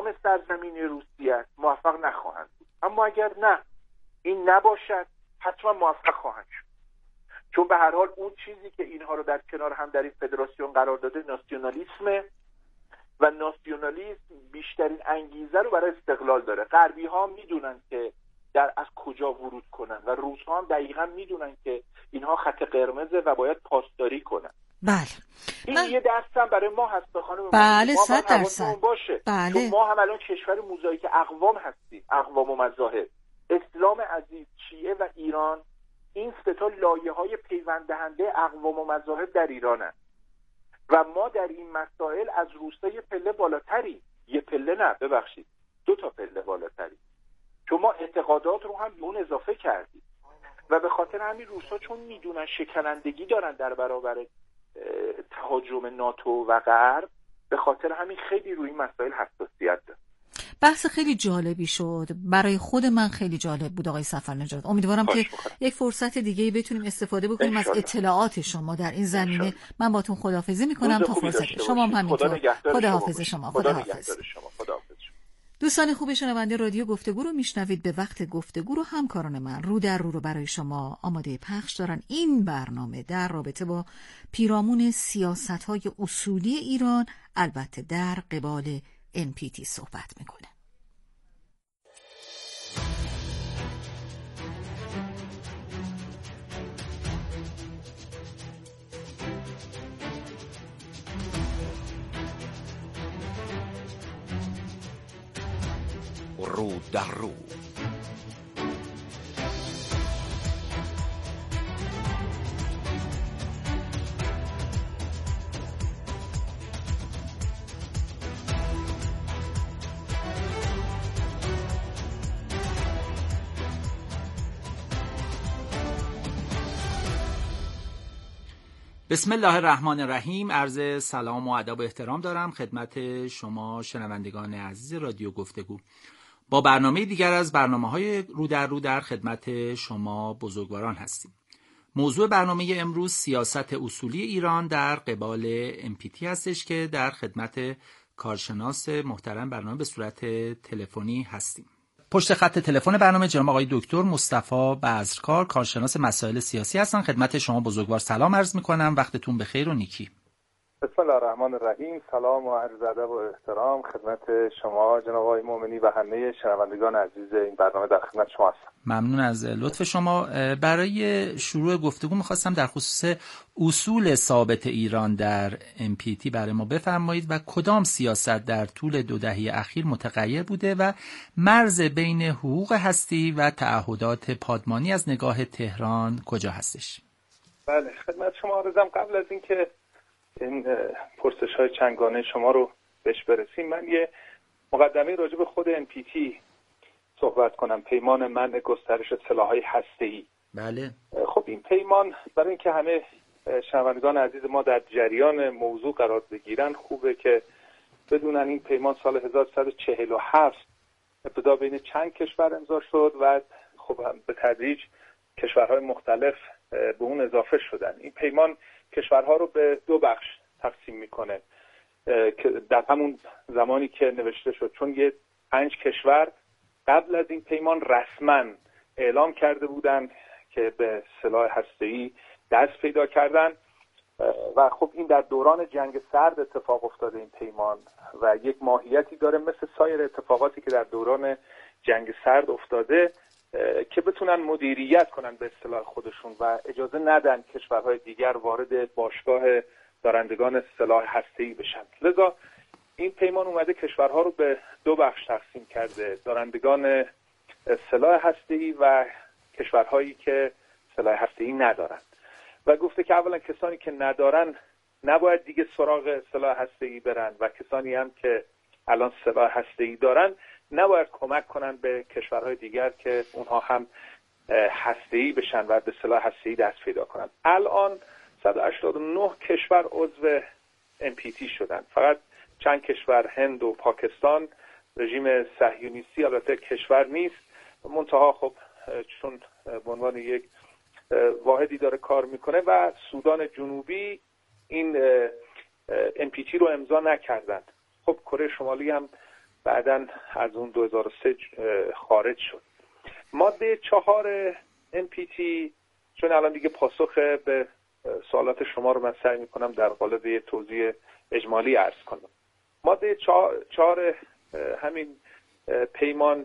تمام سرزمین روسیه موفق نخواهند بود. اما اگر نه این نباشد حتما موفق خواهند شد، چون به هر حال اون چیزی که اینها رو در کنار هم در این فدراسیون قرار داده ناسیونالیسمه و ناسیونالیسم بیشترین انگیزه رو برای استقلال داره. غربی ها میدونن که از کجا ورود کنن و روس ها هم دقیقا میدونن که اینها خط قرمزه و باید پاسداری کنن. بله. این یه درس هم برای ما هست خانم. بله، ما 100%. باشه. بله. چون ما هم الان کشور موزاییک اقوام هستیم، اقوام و مذاهب. اسلام عزیز، شیعه و ایران، این سه تا لایه‌های پیوند دهنده اقوام و مذاهب در ایرانن و ما در این مسائل از روس‌ها یه پله بالاتری، یه پله نه ببخشید 2 تا پله بالاتری، چون ما اعتقادات رو هم به اون اضافه کردیم و به خاطر همین روس‌ها چون میدونن شکنندگی دارن در برابر تهاجم ناتو و غرب، به خاطر همین خیلی روی این مسائل حساسیت دارن. بحث خیلی جالبی شد، برای خود من خیلی جالب بود آقای سفرنژاد. امیدوارم که یک فرصت دیگه بتونیم استفاده بکنیم از اطلاعات شما در این زمینه. من باتون خداحافظی میکنم تا فرصت شما هم همینطور. خداحافظ شما. خداحافظ. دوستان خوب شنونده رادیو گفتگو رو میشنوید. به وقت گفتگو رو همکاران من رو در رو برای شما آماده پخش دارن. این برنامه در رابطه با پیرامون سیاست‌های اصولی ایران، البته در قبال NPT صحبت میکنه. رو در رو. بسم الله الرحمن الرحیم. عرض سلام و ادب و احترام دارم خدمت شما شنوندگان عزیز رادیو گفتگو. با برنامه دیگر از برنامه‌های رو در خدمت شما بزرگواران هستیم. موضوع برنامه امروز سیاست اصولی ایران در قبال NPT هستش که در خدمت کارشناس محترم برنامه به صورت تلفنی هستیم. پشت خط تلفن برنامه جناب آقای دکتر مصطفی بذرکار، کارشناس مسائل سیاسی هستن. خدمت شما بزرگوار سلام عرض می‌کنم. وقتتون بخیر و نیکی. بسم الله الرحمن الرحیم. سلام و عرض ادب و احترام خدمت شما جناب آقای مؤمنی و همه شنوندگان عزیز این برنامه در خدمت شما هستم. ممنون از لطف شما. برای شروع گفتگو می‌خواستم در خصوص اصول ثابت ایران در NPT برای ما بفرمایید و کدام سیاست در طول 2 دهه اخیر متغیر بوده و مرز بین حقوق هستی و تعهدات پادمانی از نگاه تهران کجا هستش؟ بله، خدمت شما عرضم. قبل از اینکه این پرسش‌های چندگانه شما رو بهش برسیم، من یه مقدمه راجع به خود NPT صحبت کنم. پیمان منع گسترش سلاح‌های هسته‌ای. بله. خب این پیمان، برای اینکه همه شنوندگان عزیز ما در جریان موضوع قرار بگیرن، خوبه که بدونن این پیمان سال 1347 ابتدا بین چند کشور امضا شد و خب به تدریج کشورهای مختلف به اون اضافه شدن. این پیمان کشورها رو به 2 بخش تقسیم میکنه که در همون زمانی که نوشته شد، چون یه 5 کشور قبل از این پیمان رسما اعلام کرده بودند که به سلاح هسته‌ای دست پیدا کردن و خب این در دوران جنگ سرد اتفاق افتاده این پیمان و یک ماهیتی داره مثل سایر اتفاقاتی که در دوران جنگ سرد افتاده که بتونن مدیریت کنن به اصطلاح خودشون و اجازه ندن کشورهای دیگر وارد باشگاه دارندگان سلاح هسته‌ای بشن. لذا این پیمان اومده کشورها رو به 2 بخش تقسیم کرده: دارندگان سلاح هسته‌ای و کشورهایی که سلاح هسته‌ای ندارن و گفته که اولا کسانی که ندارن نباید دیگه سراغ سلاح هسته‌ای برن و کسانی هم که الان سلاح هسته‌ای دارن نباید کمک کنن به کشورهای دیگر که اونها هم هسته‌ای بشن و به سلاح هسته‌ای دست پیدا کنن. الان 189 کشور عضو NPT شدن. فقط چند کشور، هند و پاکستان، رژیم صهیونیستی البته کشور نیست، منتها خب چون به عنوان یک واحدی داره کار میکنه، و سودان جنوبی این NPT رو امضا نکردند. خب کره شمالی هم بعداً از اون 2003 خارج شد. ماده 4 NPT، چون الان دیگه پاسخ به سوالات شما رو من سعی میکنم در قالب یه توضیح اجمالی عرض کنم. ماده 4 همین پیمان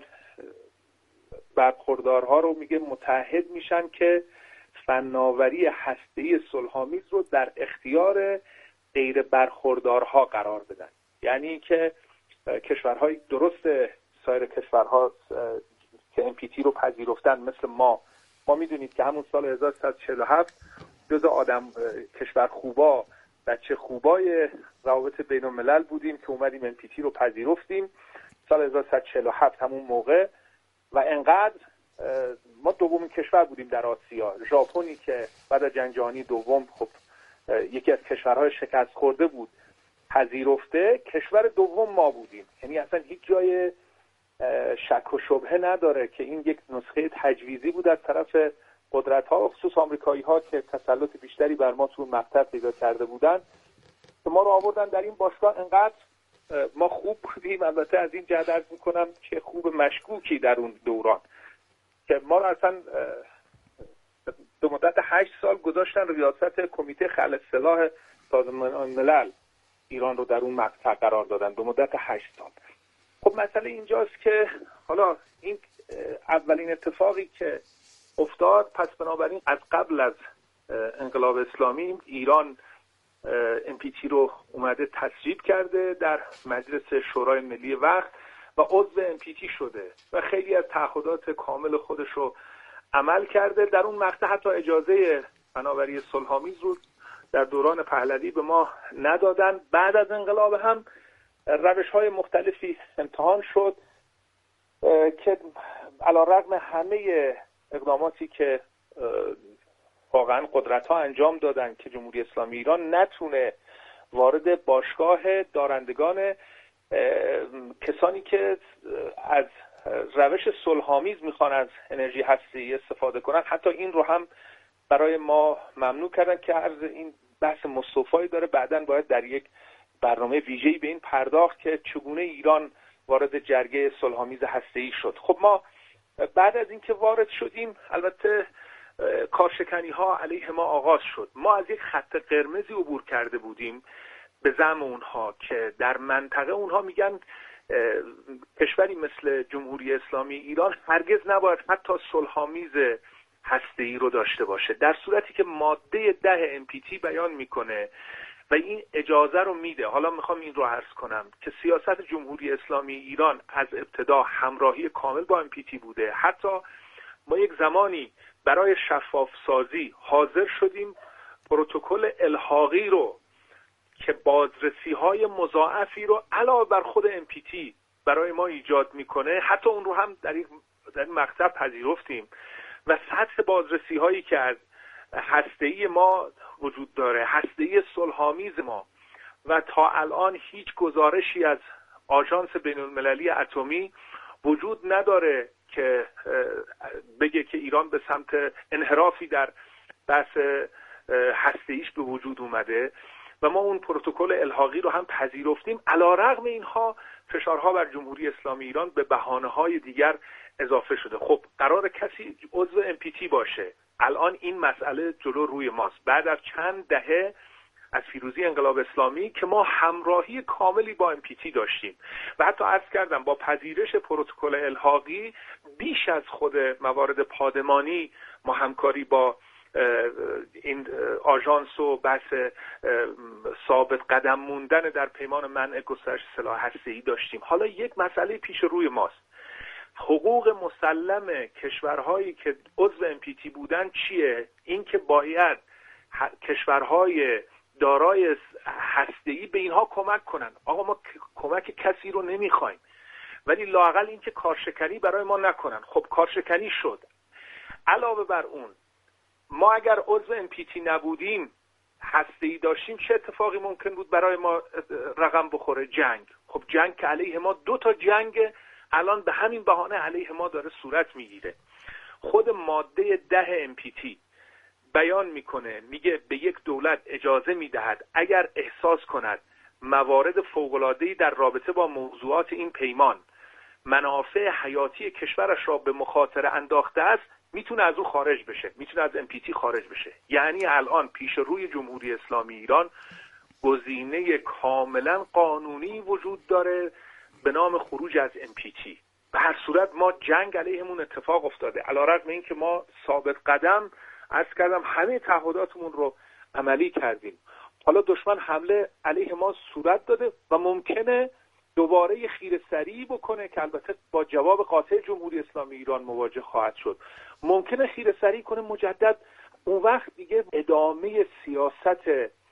برخوردارها رو میگه متحد میشن که فناوری هسته‌ای صلح‌آمیز رو در اختیار غیر برخوردارها قرار بدن. یعنی که کشورهای درست سایر کشورها که NPT رو پذیرفتن مثل ما میدونید که همون سال 1147 جز کشور خوبا، بچه خوبای روابط بین الملل بودیم که اومدیم NPT رو پذیرفتیم سال 1147 همون موقع، و انقدر ما دومین کشور بودیم در آسیا. ژاپنی که بعد از جنگ جهانی دوم خب یکی از کشورهای شکست خورده بود پذیرفته، کشور دوم ما بودیم. یعنی اصلا هیچ جای شک و شبهه نداره که این یک نسخه تجویزی بود از طرف قدرت‌ها، خصوص آمریکایی‌ها که تسلط بیشتری بر ما تو مقطع پیدا کرده بودن، که ما رو آوردن در این باشگاه. انقدر ما خوب بودیم، البته از این جهت عرض می‌کنم که خوب مشکوکی در اون دوران، که ما رو اصلا به مدت 8 سال گذاشتن ریاست کمیته خلع سلاح سازمان ملل ایران رو در اون مقطع قرار دادن به مدت 8 سال. خب مسئله اینجاست که حالا این اولین اتفاقی که افتاد، پس بنابراین از قبل از انقلاب اسلامی ایران NPT رو اومده تصویب کرده در مجلس شورای ملی وقت و عضو NPT شده و خیلی از تعهدات کامل خودش رو عمل کرده. در اون مقطع حتی اجازه فناوری صلح‌آمیز رو در دوران پهلوی به ما ندادن. بعد از انقلاب هم روش‌های مختلفی امتحان شد که علی‌رغم همه اقداماتی که واقعا قدرت‌ها انجام دادن که جمهوری اسلامی ایران نتونه وارد باشگاه دارندگان کسانی که از روش صلح‌آمیز میخوان از انرژی هسته‌ای استفاده کنن، حتی این رو هم برای ما ممنوع کردن که عرض این بحث مستوفایی داره. بعداً باید در یک برنامه ویژه‌ای به این پرداخت که چگونه ایران وارد جرگه صلح‌آمیز هسته‌ای شد. خب ما بعد از اینکه وارد شدیم، البته کارشکنی‌ها علیه ما آغاز شد. ما از یک خط قرمزی عبور کرده بودیم به زعم اونها که در منطقه اونها میگن کشوری مثل جمهوری اسلامی ایران هرگز نباید حتی صلح‌آمیز هسته‌ای رو داشته باشه، در صورتی که ماده 10 NPT بیان میکنه و این اجازه رو میده. حالا میخوام این رو عرض کنم که سیاست جمهوری اسلامی ایران از ابتدا همراهی کامل با NPT بوده. حتی ما یک زمانی برای شفاف سازی حاضر شدیم پروتکل الحاقی رو که بازرسی‌های مضاعفی رو علاوه بر خود NPT برای ما ایجاد میکنه، حتی اون رو هم در این مقطع پذیرفتیم و سطح بازرسی‌هایی که از هسته‌ای ما وجود داره، هسته‌ای صلح‌آمیز ما، و تا الان هیچ گزارشی از آژانس بین‌المللی اتمی وجود نداره که بگه که ایران به سمت انحرافی در بحث هسته‌ایش به وجود اومده و ما اون پروتکل الحاقی رو هم پذیرفتیم. علی‌رغم اینها فشارها بر جمهوری اسلامی ایران به بهانه‌های دیگر اضافه شده. خب قرار کسی عضو NPT باشه، الان این مسئله جلو روی ماست بعد از چند دهه از پیروزی انقلاب اسلامی که ما همراهی کاملی با NPT داشتیم و حتی عرض کردم با پذیرش پروتکل الحاقی بیش از خود موارد پادمانی ما همکاری با این آژانس و بحث ثابت قدم موندن در پیمان منع گسترش سلاح هسته‌ای داشتیم. حالا یک مسئله پیش روی ماست، حقوق مسلم کشورهایی که عضو NPT بودن چیه؟ این که باید کشورهای دارای هسته‌ای به اینها کمک کنن. آقا ما کمک کسی رو نمیخوایم، ولی لااقل این که کارشکنی برای ما نکنن. خب کارشکنی شد. علاوه بر اون ما اگر عضو NPT نبودیم، هسته‌ای داشتیم، چه اتفاقی ممکن بود برای ما رقم بخوره؟ جنگ. خب جنگ که علیه ما 2 تا جنگ الان به همین بهانه علیه ما داره صورت میگیره. خود ماده 10 NPT بیان میکنه، میگه به یک دولت اجازه میدهد اگر احساس کند موارد فوق‌العاده‌ای در رابطه با موضوعات این پیمان منافع حیاتی کشورش را به مخاطره انداخته است، میتونه از او خارج بشه، میتونه از NPT خارج بشه. یعنی الان پیش روی جمهوری اسلامی ایران گزینه کاملا قانونی وجود داره به نام خروج از NPT. به هر صورت ما جنگ علیهمون اتفاق افتاده، علیرغم اینکه ما ثابت قدم عرض کردم همه تعهداتمون رو عملی کردیم. حالا دشمن حمله علیه ما صورت داده و ممکنه دوباره خیره‌سری بکنه که البته با جواب قاطع جمهوری اسلامی ایران مواجه خواهد شد. ممکنه خیره‌سری کنه مجدد. اون وقت دیگه ادامه سیاست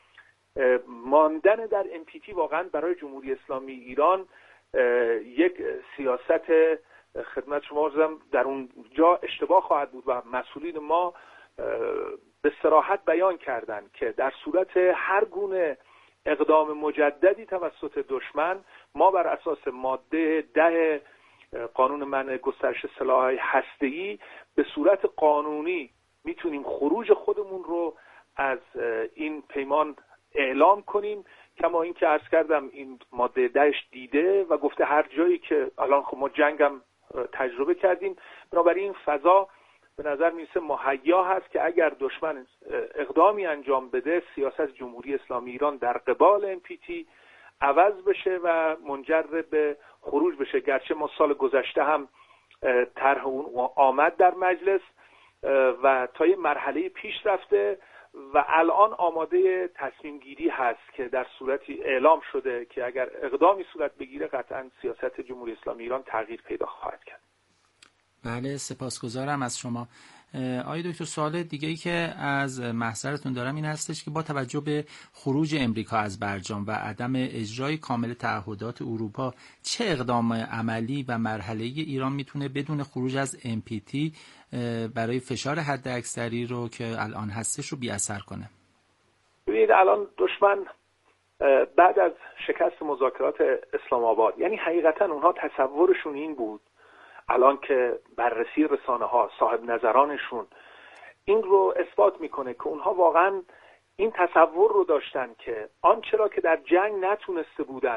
ماندن در NPT واقعا برای جمهوری اسلامی ایران یک سیاست خدمت شما عرضم در اونجا اشتباه خواهد بود و مسئولین ما به صراحت بیان کردند که در صورت هر گونه اقدام مجددی توسط دشمن ما بر اساس ماده 10 قانون منع گسترش سلاح‌های هسته‌ای به صورت قانونی میتونیم خروج خودمون رو از این پیمان اعلام کنیم. کما این که عرض کردم این ماده 10 دیده و گفته هر جایی که الان خب ما جنگم تجربه کردیم، بنابراین این فضا به نظر میرسه مهیا هست که اگر دشمن اقدامی انجام بده سیاست جمهوری اسلامی ایران در قبال NPT عوض بشه و منجر به خروج بشه. گرچه ما سال گذشته هم طرح اون آمد در مجلس و تا یه مرحله پیش رفته و الان آماده تصمیم گیری هست که در صورتی اعلام شده که اگر اقدامی صورت بگیره قطعا سیاست جمهوری اسلامی ایران تغییر پیدا خواهد کرد. بله، سپاسگزارم از شما. آقای دکتر، سوال دیگه ای که از محضرتون دارم این هستش که با توجه به خروج امریکا از برجام و عدم اجرای کامل تعهدات اروپا، چه اقدام عملی و مرحله‌ای ایران میتونه بدون خروج از NPT برای فشار حداکثری رو که الان هستش رو بی اثر کنه؟ ببینید الان دشمن بعد از شکست مذاکرات اسلام آباد، یعنی حقیقتا اونها تصورشون این بود، الان که بررسی رسانه ها صاحب نظرانشون این رو اثبات میکنه که اونها واقعا این تصور رو داشتن که آنچه را که در جنگ نتونسته بودن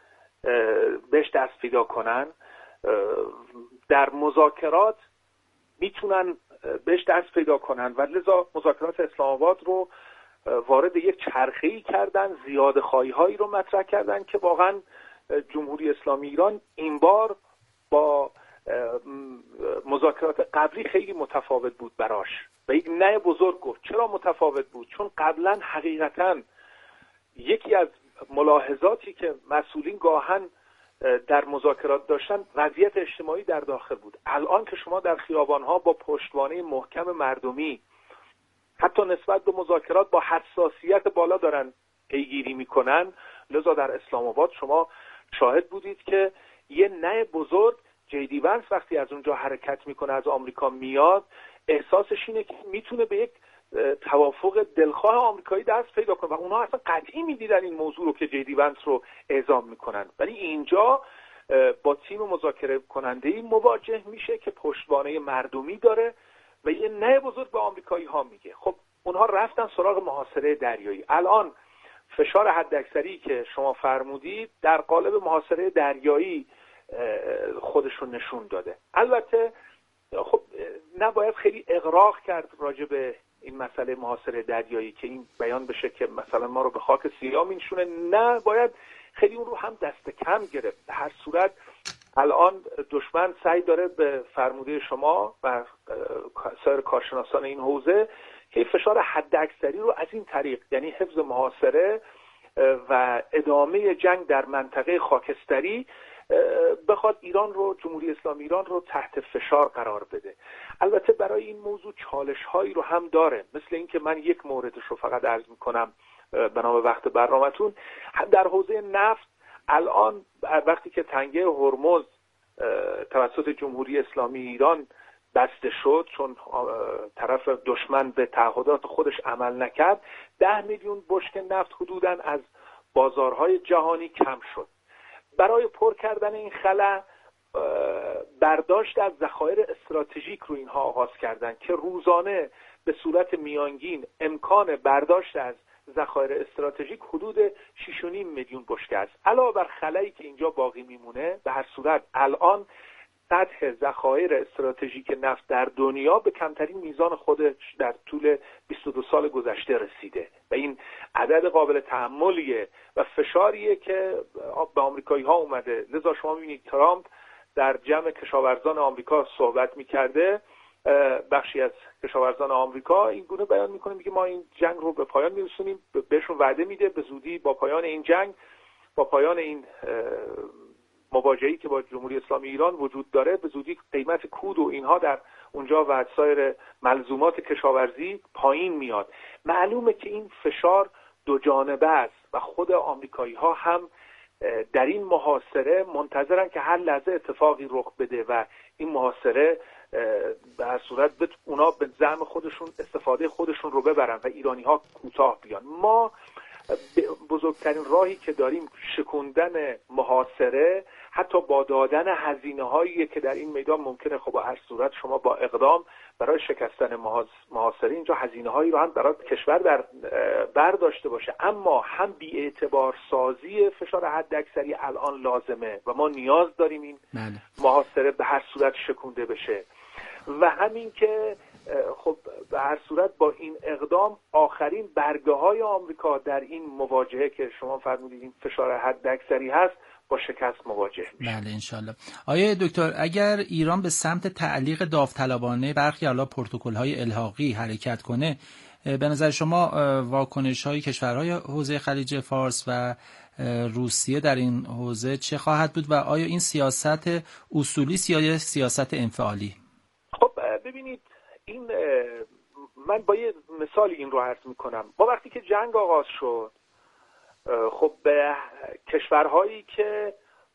بهش دست پیدا کنن در مذاکرات میتونن بهش دست پیدا کنن و لذا مذاکرات اسلام آباد رو وارد یک چرخه‌ای کردن، زیاده خواهی‌هایی رو مطرح کردن که واقعا جمهوری اسلامی ایران این بار با مذاکرات قبلی خیلی متفاوت بود براش و یک نه بزرگ گفت. چرا متفاوت بود؟ چون قبلا حقیقتا یکی از ملاحظاتی که مسئولین گاهن در مذاکرات داشتن وضعیت اجتماعی در داخل بود. الان که شما در خیابان‌ها با پشتوانه محکم مردمی حتی نسبت به مذاکرات با حساسیت بالا دارن پیگیری میکنن، لذا در اسلام آباد شما شاهد بودید که یه نه بزرگ JD Vance وقتی از اونجا حرکت میکنه از آمریکا میاد، احساسش اینه که میتونه به یک توافق دلخواه آمریکایی دست پیدا کنه و اونها اصلا قطعی میدیدن این موضوع رو که JD Vance رو اعزام میکنن، ولی اینجا با تیم مذاکره کننده‌ای مواجه میشه که پشتوانه مردمی داره و یه نه بزرگ به آمریکایی ها میگه. خب اونها رفتن سراغ محاصره دریایی. الان فشار حداکثری که شما فرمودید در قالب محاصره دریایی خودشون نشون داده. البته خب نباید خیلی اغراق کرد راجع به این مسئله محاصره دریایی که این بیان بشه که مثلا ما رو به خاک سیاه می‌نشونه، نه باید خیلی اون رو هم دست کم گرفت. به هر صورت الان دشمن سعی داره به فرموده شما و سایر کارشناسان این حوزه که فشار حداکثری رو از این طریق، یعنی حفظ محاصره و ادامه جنگ در منطقه خاکستری، بخواد ایران رو، جمهوری اسلامی ایران رو تحت فشار قرار بده. البته برای این موضوع چالش هایی رو هم داره، مثل اینکه من یک موردش رو فقط عرض میکنم به نام وقت برنامه‌تون. در حوزه نفت الان وقتی که تنگه هرمز توسط جمهوری اسلامی ایران بسته شد، چون طرف دشمن به تعهدات خودش عمل نکرد، 10 میلیون بشکه نفت حدوداً از بازارهای جهانی کم شد. برای پر کردن این خلا برداشت از ذخایر استراتژیک رو اینها آغاز کردن که روزانه به صورت میانگین امکان برداشت از ذخایر استراتژیک حدود 6.5 میلیون بشکه است. علاوه بر خلایی که اینجا باقی میمونه، به هر صورت الان سطح ذخایر استراتژیک نفت در دنیا به کمترین میزان خودش در طول 22 سال گذشته رسیده و این عدد قابل تأملیه و فشاریه که به آمریکایی‌ها اومده. لذا شما می‌بینید ترامپ در جمع کشاورزان آمریکا صحبت می‌کرده، بخشی از کشاورزان آمریکا این گونه بیان می‌کنه، میگه ما این جنگ رو به پایان می‌رسونیم، بهشون وعده میده به زودی با پایان این جنگ، با پایان این مواجهه‌ای که با جمهوری اسلامی ایران وجود داره، به زودی قیمت کود و اینها در اونجا و سایر ملزومات کشاورزی پایین میاد. معلومه که این فشار دو جانبه است و خود آمریکایی‌ها هم در این محاصره منتظرن که هر لحظه اتفاقی رخ بده و این محاصره به هر صورت اونا به زعم خودشون استفاده خودشون رو ببرن و ایرانی‌ها کوتاه بیان. ما بزرگترین راهی که داریم شکوندن محاصره، حتی با دادن هزینه‌هایی که در این میدان ممکنه خب با هر صورت شما با اقدام برای شکستن محاصره اینجا هزینه‌هایی رو هم برای کشور در برداشته باشه، اما هم بی‌اعتبار سازی فشار حداکثری الان لازمه و ما نیاز داریم این محاصره به هر صورت شکونده بشه و همین که خب به هر صورت با این اقدام آخرین برگه‌های آمریکا در این مواجهه که شما فرمودید این فشار حداکثری هست با شکست مواجه میشه. بله انشالله. آیا دکتر اگر ایران به سمت تعلیق داوطلبانه برخی حالا پروتکل‌های الحاقی حرکت کنه، به نظر شما واکنش‌های کشورهای حوزه خلیج فارس و روسیه در این حوزه چه خواهد بود و آیا این سیاست اصولی یا سیاست انفعالی؟ خب ببینید، این من با یه مثال این رو عرض میکنم. ما وقتی که جنگ آغاز شد خب به کشورهایی که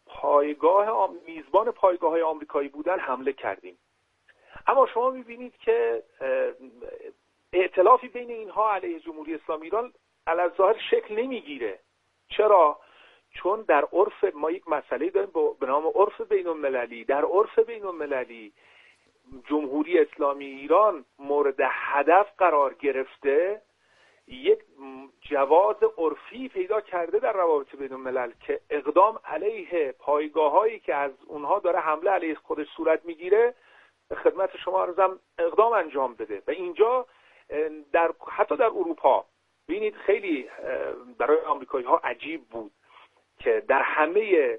میزبان پایگاه‌های آمریکایی بودن حمله کردیم، اما شما میبینید که ائتلافی بین اینها علیه جمهوری اسلامی ایران علی‌الظاهر شکل نمیگیره. چرا؟ چون در عرف ما یک مسئله داریم به نام عرف بین‌المللی. در عرف بین‌المللی جمهوری اسلامی ایران مورد هدف قرار گرفته، یک جواز عرفی پیدا کرده در روابط بین الملل که اقدام علیه پایگاه‌هایی که از اونها داره حمله علیه خودش صورت میگیره خدمت شما عرضم اقدام انجام بده. و اینجا حتی در اروپا ببینید خیلی برای آمریکایی‌ها عجیب بود که در همه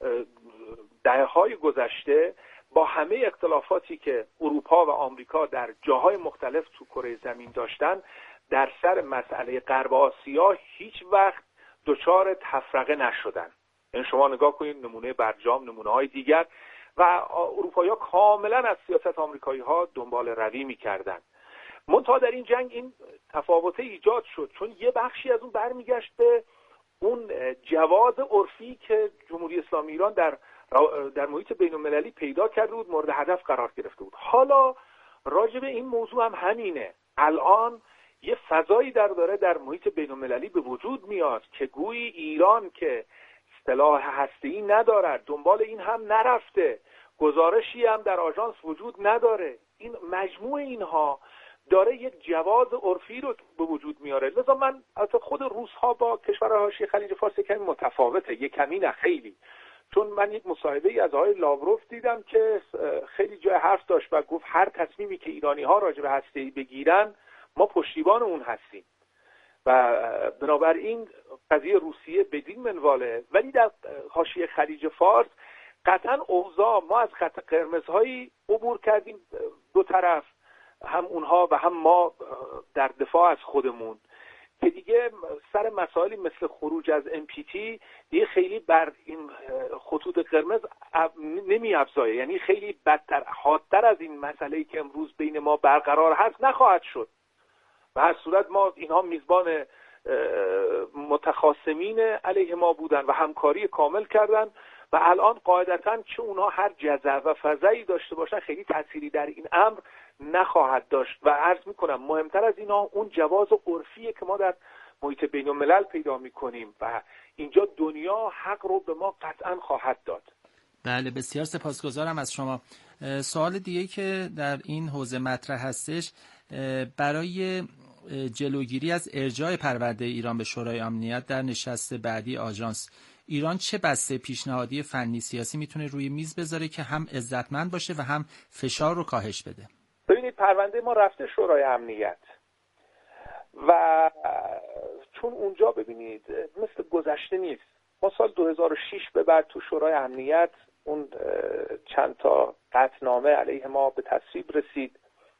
دهه‌های گذشته با همه اختلافاتی که اروپا و آمریکا در جاهای مختلف تو کره زمین داشتن، در سر مسئله غرب آسیا هیچ وقت دچار تفرقه نشدن. یعنی شما نگاه کنید نمونه برجام، نمونه‌های دیگر، و اروپایی‌ها کاملا از سیاست آمریکایی‌ها دنبال روی می‌کردن. منتها در این جنگ این تفاوت ایجاد شد، چون یه بخشی از اون برمیگشت به اون جواز عرفی که جمهوری اسلامی ایران در محیط بین‌المللی پیدا کرده بود، مورد هدف قرار گرفته بود. حالا راجع به این موضوع هم همینه. الان یه فضایی داره در محیط بین‌المللی به وجود میاد که گویی ایران که سلاح هسته‌ای ندارد، دنبال این هم نرفته، گزارشی هم در آژانس وجود نداره. این مجموع اینها داره یک جواز عرفی رو به وجود میاره. لذا من البته خود روس‌ها با کشورهای حاشیه خلیج فارس کمی متفاوته، یک کمی نه خیلی، چون من یک مصاحبه‌ای از آقای لاوروف دیدم که خیلی جای حرف داشت و گفت هر تصمیمی که ایرانی‌ها راجع به هسته‌ای بگیرن ما پشتیبان اون هستیم و بنابراین قضیه روسیه بدین منواله. ولی در حاشیه خلیج فارس قطعا اوضاع، ما از خط قرمزهایی عبور کردیم دو طرف، هم اونها و هم ما در دفاع از خودمون، که دیگه سر مسائلی مثل خروج از NPT دیگه خیلی بر این خطوط قرمز نمی افزایه. یعنی خیلی بدتر، حادتر از این مسئله‌ای که امروز بین ما برقرار هست نخواهد شد. به هر صورت ما اینها میزبان متخاصمین علیه ما بودن و همکاری کامل کردن و الان قاعدتاً چه اونها هر جزع و فزعی داشته باشن خیلی تأثیری در این امر نخواهد داشت. و عرض میکنم مهمتر از اینا اون جواز عرفیه که ما در محیط بین الملل پیدا میکنیم و اینجا دنیا حق رو به ما قطعاً خواهد داد. بله بسیار سپاسگزارم از شما. سوال دیگه که در این حوزه مطرح هستش، برای جلوگیری از ارجاع پرونده ایران به شورای امنیت در نشست بعدی آژانس، ایران چه بسته پیشنهادی فنی سیاسی میتونه روی میز بذاره که هم عزتمند باشه و هم فشار رو کاهش بده؟ ببینید پرونده ما رفته شورای امنیت و چون اونجا ببینید مثل گذشته نیست. ما سال 2006 به بعد تو شورای امنیت اون چند تا قطعنامه علیه ما به تصویب رسید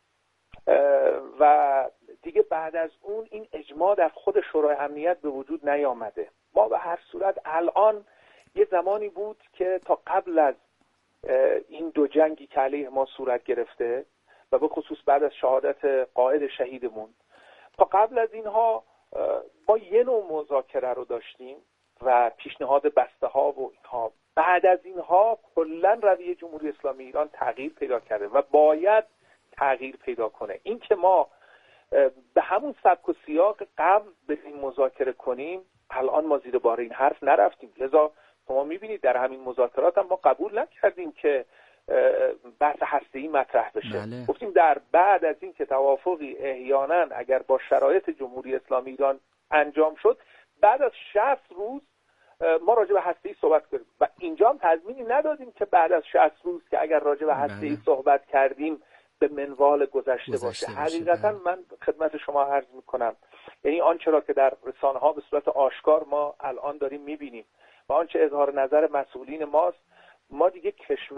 و دیگه بعد از اون این اجماع در خود شورای امنیت به وجود نیامده. ما به هر صورت الان یه زمانی بود که تا قبل از این دو جنگی که علیه ما صورت گرفته و به خصوص بعد از شهادت قائد شهیدمون، تا قبل از اینها ما یه نوع مذاکره رو داشتیم و پیشنهاد بسته ها و اینها. بعد از اینها کلا رویه جمهوری اسلامی ایران تغییر پیدا کرده و باید تغییر پیدا کنه. این که ما به همون سبک و سیاق قبل بریم مذاکره کنیم، الان ما زیر بار این حرف نرفتیم. لذا شما میبینید در همین مذاکرات هم ما قبول نکردیم که بحث هسته‌ای مطرح بشه. بله. گفتیم در بعد از این که توافقی احیانا اگر با شرایط جمهوری اسلامی ایران انجام شد، بعد از 60 روز ما راجع به هسته‌ای صحبت کنیم و اینجا هم تضمینی ندادیم که بعد از 60 روز که اگر راجع به هسته‌ای صحبت کردیم به منوال گذشته باشه. حقیقتا من خدمت شما عرض میکنم، یعنی آنچه را که در رسانه‌ها به صورت آشکار ما الان داریم میبینیم و آنچه اظهار نظر مسئولین ماست، ما دیگه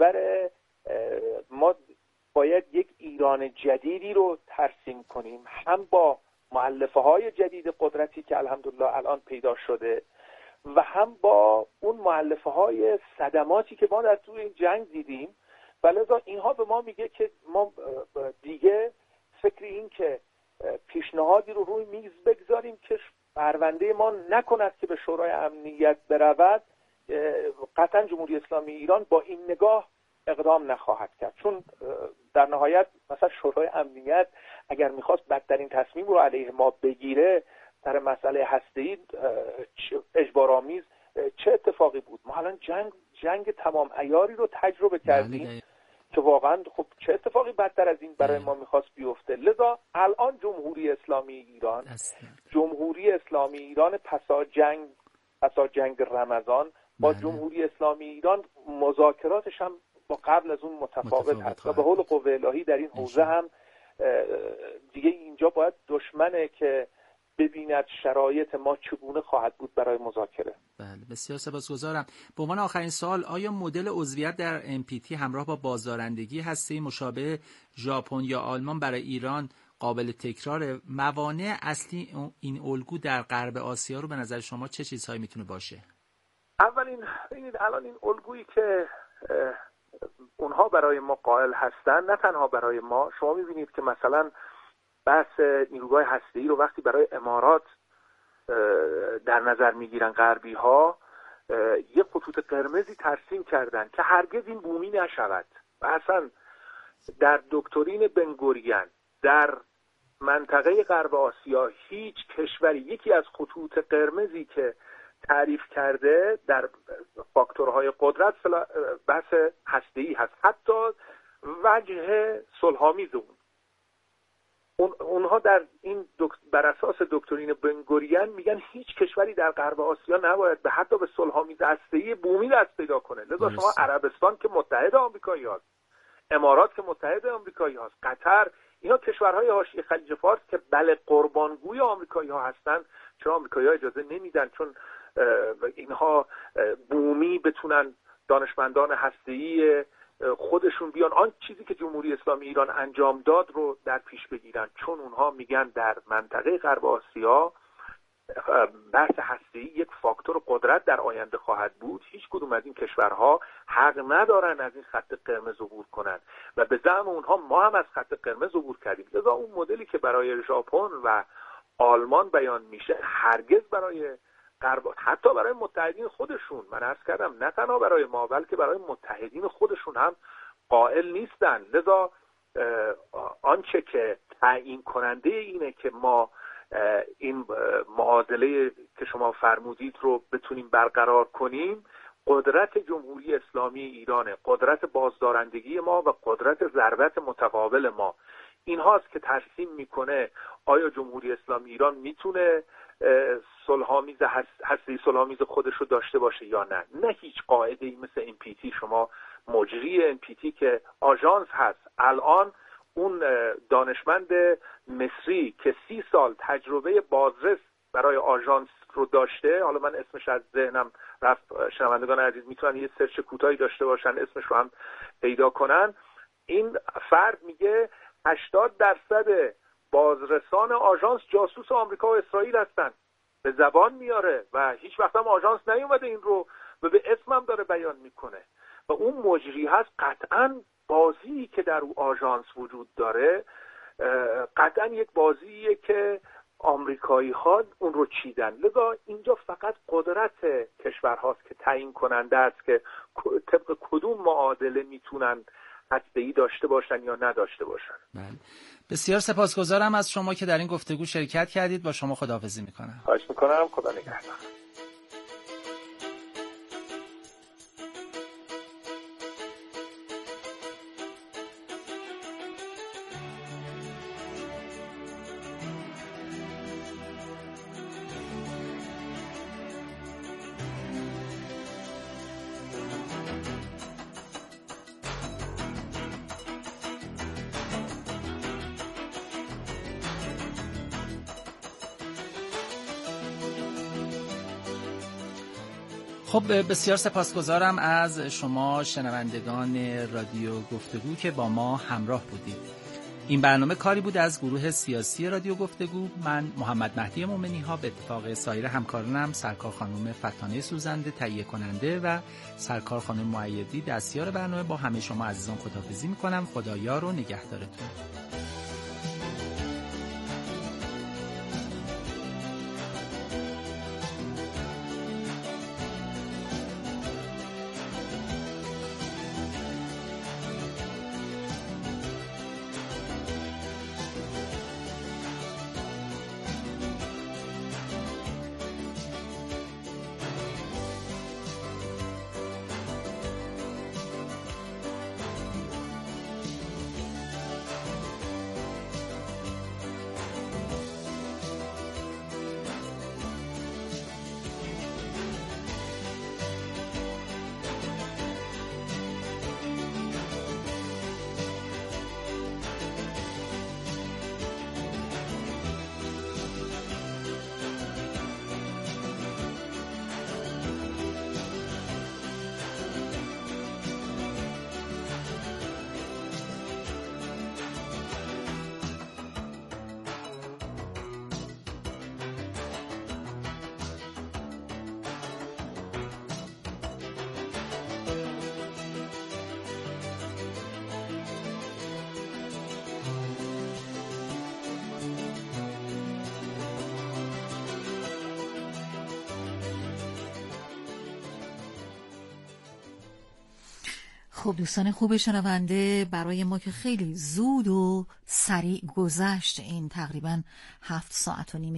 ما باید یک ایران جدیدی رو ترسیم کنیم، هم با مؤلفه‌های جدید قدرتی که الحمدلله الان پیدا شده و هم با اون مؤلفه‌های صدماتی که ما در طول این جنگ دیدیم. و لذا اینها به ما میگه که ما دیگه فکر این که پیشنهادی رو روی میز بگذاریم که پرونده ما نکند که به شورای امنیت برود، قطعا جمهوری اسلامی ایران با این نگاه اقدام نخواهد کرد. چون در نهایت مثلا شورای امنیت اگر میخواست بدترین تصمیم رو علیه ما بگیره در مسئله هسته‌ای اجبارآمیز، چه اتفاقی بود؟ ما الان جنگ تمام عیاری رو تجربه کردیم که واقعا خب چه اتفاقی بدتر از این برای ما میخواست بیفته. لذا الان جمهوری اسلامی ایران پسا جنگ رمضان با جمهوری اسلامی ایران مذاکراتش هم با قبل از اون متفاوت هست و به حول قوه الهی در این حوزه هم دیگه اینجا باید دشمنه که ببیند شرایط ما چگونه خواهد بود برای مذاکره. بله، بسیار سپاسگزارم. به عنوان آخرین سوال، آیا مدل عضویت در NPT همراه با بازدارندگی هسته‌ای مشابه ژاپن یا آلمان برای ایران قابل تکرار؟ موانع اصلی این الگو در غرب آسیا رو به نظر شما چه چیزهایی میتونه باشه؟ اولین الان این الگویی که اونها برای ما قائل هستن، نه تنها برای ما، شما میبینید که مثلا بحث نیروگاه هسته‌ای رو وقتی برای امارات در نظر میگیرن غربی ها، یه خطوط قرمزی ترسیم کردن که هرگز این بومی نشود و اصلا در دکترین بنگوریان در منطقه غرب آسیا هیچ کشوری یکی از خطوط قرمزی که تعریف کرده در فاکتورهای قدرت بحث هسته‌ای هست، حتی وجه صلح‌آمیز اونها در این بر اساس دکترین بنگوریان میگن هیچ کشوری در غرب آسیا نباید به حتی به صلح‌آمیز هسته‌ای بومی دست پیدا کنه. لذا شما عربستان که متحد آمریکایی هست، امارات که متحد آمریکایی هست، قطر، اینا کشورهای حاشیه خلیج فارس که بله قربانگوی آمریکایی ها هستن، چون آمریکایی ها اجازه نمیدن چون اینها بومی بتونن دانشمندان هسته‌ای خودشون بیان آن چیزی که جمهوری اسلامی ایران انجام داد رو در پیش بگیرن، چون اونها میگن در منطقه غرب آسیا بحث هسته‌ای یک فاکتور قدرت در آینده خواهد بود. هیچ کدوم از این کشورها حق ندارن از این خط قرمز عبور کنن و به زعم اونها ما هم از خط قرمز عبور کردیم. لذا اون مدلی که برای ژاپن و آلمان بیان میشه هرگز برای غرب، حتی برای متحدین خودشون، من عرض کردم نه تنها برای ما بلکه برای متحدین خودشون هم قائل نیستن. لذا آنچه که تعیین کننده اینه که ما این معادله که شما فرمودید رو بتونیم برقرار کنیم، قدرت جمهوری اسلامی ایرانه، قدرت بازدارندگی ما و قدرت ضربت متقابل ما. اینهاست که ترسیم میکنه آیا جمهوری اسلامی ایران میتونه صلح‌آمیز هسته صلح‌آمیز خودش رو داشته باشه یا نه هیچ قاعده‌ای مثل NPT. شما مجری NPT که آژانس هست، الان اون دانشمند مصری که 30 سال تجربه بازرس برای آژانس رو داشته، حالا من اسمش از ذهنم رفت، شنوندگان عزیز میتونن یه سرچ کوتاهی داشته باشن اسمش رو هم پیدا کنن. این فرد میگه 80% بازرسان آژانس جاسوس آمریکا و اسرائیل هستن. به زبان میاره و هیچ وقت هم آژانس نیومده این رو و به اسمم داره بیان میکنه و اون مجری هست. قطعاً بازی که در اون آژانس وجود داره قطعاً یک بازیه که آمریکایی ها اون رو چیدن. لذا اینجا فقط قدرت کشورهاست که تعیین کننده است که طبق کدوم معادله میتونن هسته‌ای داشته باشن یا نداشته باشن. بله. بسیار سپاسگزارم از شما که در این گفتگو شرکت کردید. با شما خداحافظی میکنم. خواهش میکنم. خدا نگهدار. خب بسیار سپاسگزارم از شما شنوندگان رادیو گفتگو که با ما همراه بودید. این برنامه کاری بود از گروه سیاسی رادیو گفتگو. من محمد مهدی مومنی ها به اتفاق سایر همکارانم، سرکار خانم فتانه سوزنده تهیه کننده و سرکار خانم مؤیدی دستیار برنامه، با همه شما عزیزان خداحافظی میکنم. خدایار و نگهدارتون. خب دوستان خوب شنونده، برای ما که خیلی زود و سریع گذشت این تقریبا 7 ساعت و نیم،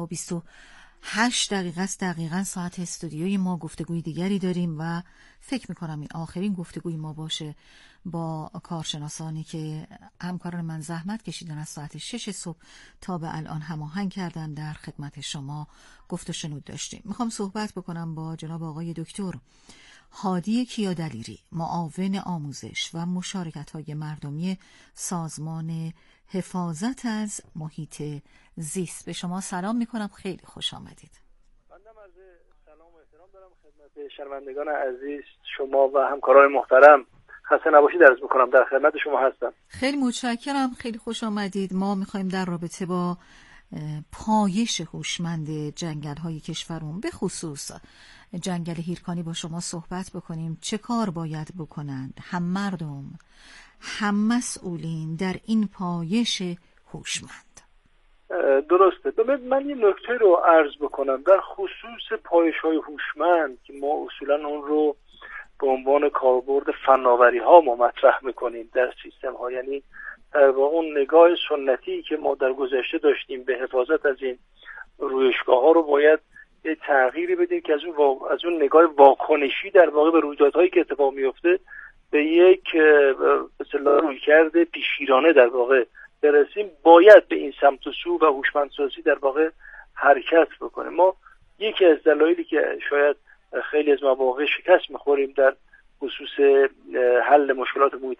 13:28 است دقیقاً ساعت استودیوی ما. گفتگوی دیگری داریم و فکر میکنم این آخرین گفتگوی ما باشه با کارشناسانی که همکاران من زحمت کشیدن از ساعت 6 صبح تا به الان هماهنگ کردن در خدمت شما گفت و شنود داشتیم. میخوام صحبت بکنم با جناب آقای دکتر هادی کیادلیری، معاون آموزش و مشارکت‌های مردمی سازمان حفاظت از محیط زیست. به شما سلام میکنم، خیلی خوش آمدید. بنده عرض سلام و احترام دارم خدمت شنوندگان عزیز شما و همکاران محترم. خسته نباشید عرض میکنم، در خدمت شما هستم. خیلی متشکرم، خیلی خوش آمدید. ما میخوایم در رابطه با پایش هوشمند جنگل‌های کشورمون، به خصوص جنگل هیرکانی، با شما صحبت بکنیم. چه کار باید بکنند هم مردم هم مسئولین در این پایش هوشمند؟ درسته. من یه نکته رو عرض بکنم در خصوص پایش‌های هوشمند که ما اصولا اون رو به عنوان کاربرد فناوری‌ها ما مطرح می‌کنیم در سیستم‌ها، یعنی در واقع اون نگاه سنتی که ما در گذشته داشتیم به حفاظت از این رویشگاه‌ها رو باید یه تغییری بدیم که از اون نگاه واکنشی در واقع به رویدادهایی که اتفاق میفته به یک به اصطلاح رویکرد پیشگیرانه در واقع برسیم باید به این سمت و سو و هوشمندسازی در واقع حرکت بکنیم. ما یکی از دلایلی که شاید خیلی از مواقع شکست میخوریم در خصوص حل مشکلات محیط